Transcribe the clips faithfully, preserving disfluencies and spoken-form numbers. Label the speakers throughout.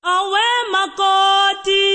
Speaker 1: awe makoti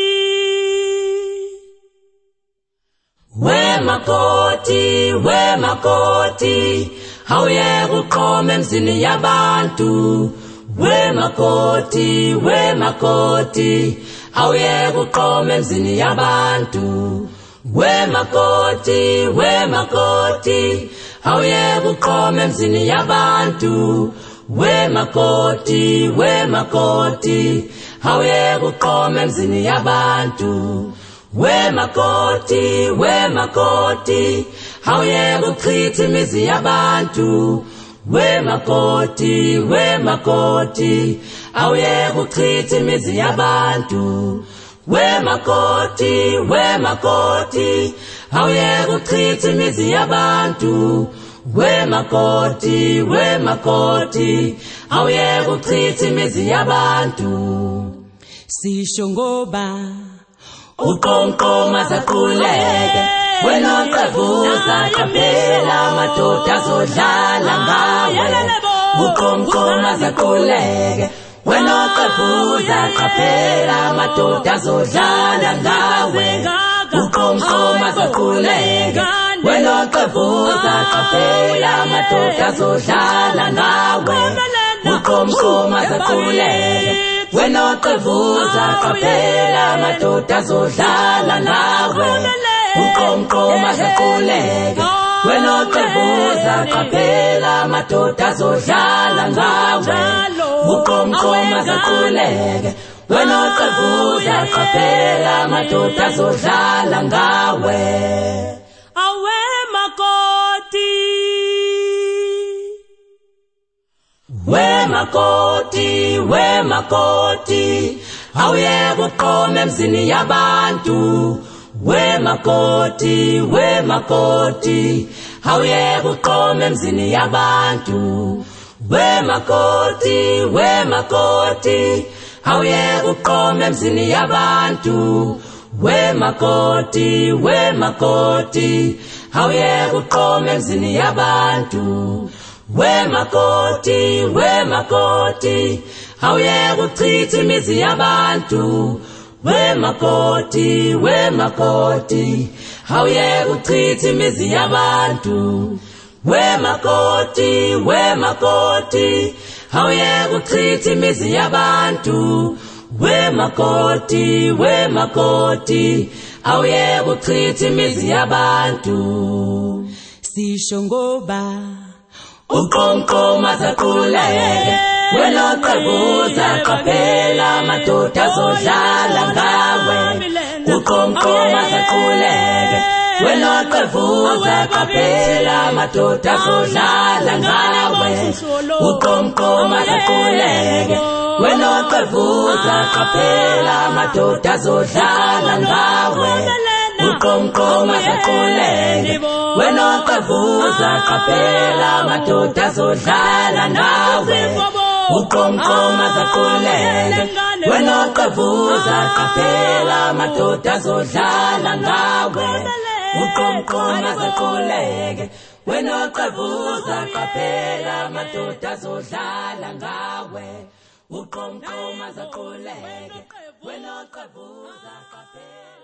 Speaker 2: we makoti we makoti hawuye kuqhoma emzini yabantu we makoti we makoti hawuye kuqhoma emzini yabantu we makoti we makoti hawuye kuqhoma emzini yabantu we makoti we makoti hawuye kuqhoma emzini yabantu we makoti we makoti hawuye kuchitha imizi yabantu we makoti we makoti hawuye kuchitha imizi yabantu we makoti we makoti hawuye kuchitha imizi yabantu we makoti we makoti hawuye kuchitha imizi yabantu
Speaker 1: sisho ngoba
Speaker 2: uqomqoma zakhuleke wena oqevuza qaphela amadoda azodlala ngawe uqomqoma zakhuleke wena oqevuza qaphela amadoda azodlala ngawe uqomqoma zakhuleke wena oqevuza qaphela amadoda azodlala ngawe uqomqoma zakhuleke wena oqevuza qaphela amadoda azodlala ngawe uqomqoma zakhuleke wena oqevuza qaphela amadoda azodlala ngawe uqomqoma zakhuleke wena oqevuza qaphela amadoda azodlala ngawe
Speaker 1: awe makoti
Speaker 2: we makoti we makoti hawuye kuqhoma emzini yabantu we makoti we makoti hawuye kuqhoma emzini yabantu we makoti we makoti hawuye kuqhoma emzini yabantu we makoti we makoti hawuye kuqhoma emzini yabantu we makoti we makoti hawuye kuchitha imizi yabantu we makoti we makoti hawuye kuchitha imizi yabantu we makoti we makoti hawuye kuchitha imizi yabantu we makoti we makoti hawuye kuchitha imizi yabantu
Speaker 1: sisho ngoba
Speaker 2: uqomqoma zakhuleke wena oqevuza qaphela amadoda azodlala ngawe uqomqoma zakhuleke wena oqevuza qaphela amadoda azodlala ngawe uqomqoma zakhuleke wena oqevuza qaphela amadoda azodlala ngawe uqomqoma zakhuleke wena oqevuza qaphela amadoda azodlala ngawe uqomqoma zakhuleke wena oqevuza qaphela amadoda azodlala ngawe uqomqoma zakhuleke wena oqevuza qaphela amadoda azodlala ngawe uqomqoma zakhuleke wena oqevuza qaphela